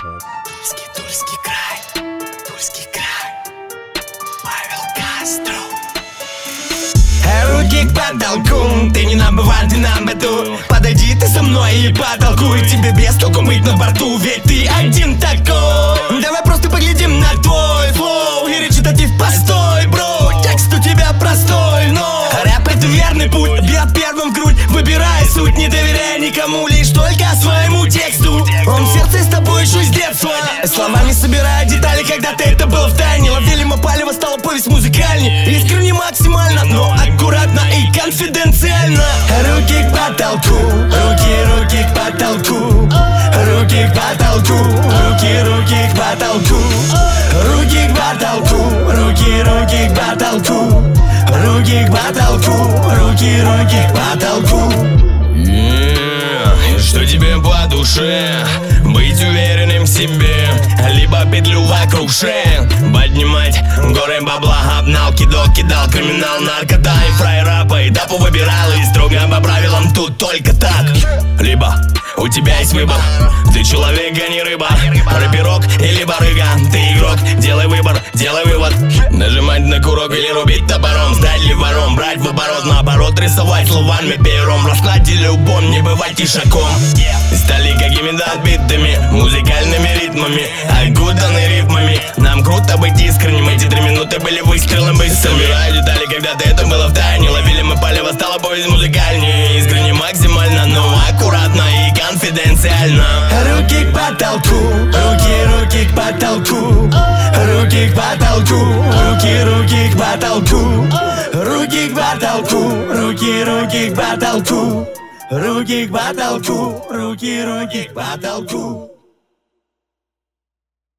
Тульский край, Тульский край, Павел Кастро. Руки к потолку, ты не number one, ты number two. Подойди ты со мной и потолкуй, тебе без толку быть на борту, ведь ты один такой. Давай просто поглядим на твой флоу и речитатив постой, бро. Текст у тебя простой, но рэп это верный путь. Бьет первым в грудь, выбирай суть, не доверяй никому, лишь только своему тексту. Он в сердце с тобой еще с детства. Словами собирая детали, когда-то это было в тайне. Ловили мы палево, стала повесть музыкальней. Искренне максимально, но аккуратно и конфиденциально. Руки к потолку, руки к потолку. Руки к потолку, руки к потолку. Руки к потолку, руки к потолку. Руки к потолку, руки к потолку. Что тебе по душе? Быть уверенным в себе, либо петлю вокруг шеи поднимать горы бабла, обнал, кидок, кидал, криминал, наркота и фраера по этапу выбирал, и строго по правилам тут только так. Либо у тебя есть выбор, ты человек, а не рыба, рэперок или барыга, ты игрок, делай выбор, делай вывод. Нажимать на курок или рубить топором, стать ли вором, брать в оборот, наоборот, рисовать словами пером. В раскладе любом не бывать ишаком. Стали какими-то отбитыми музыкальными ритмами, окутаны рифмами. Нам круто быть искренним, эти 3 минуты были выстрелом быстро. Собираю детали, когда-то это было в тайне. Ловили мы палево, стала повесть музыкальней. Искренне максимально, но аккуратно и конфиденциально. Руки к потолку, руки к потолку. Руки к потолку, руки к потолку. Руки к потолку, руки к потолку. Руки к потолку, руки к потолку.